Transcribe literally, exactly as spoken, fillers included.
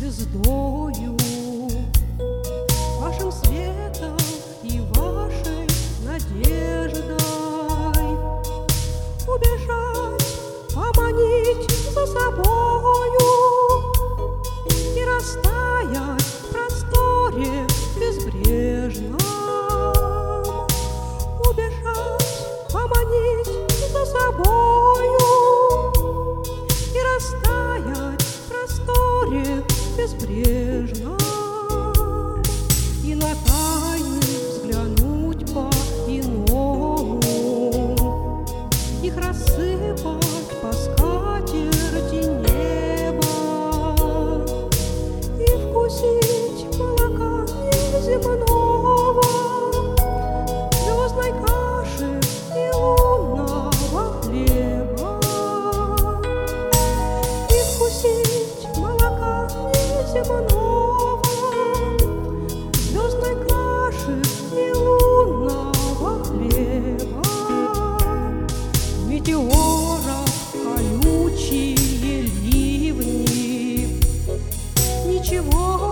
звездою, вашим светом и вашей надеждой убежать, поманить за собою и растаять в просторе безбрежном. Убежать, поманить за собою и растаять в просторе безбрежном. И на тайны взглянуть по-иному, их рассыпать по скатерти неба и вкусить молока неземного, звездной каши и лунного хлеба, и вкусить молока неземного, звездной каши и лунного хлеба. Метеоров колючие ливни, ничего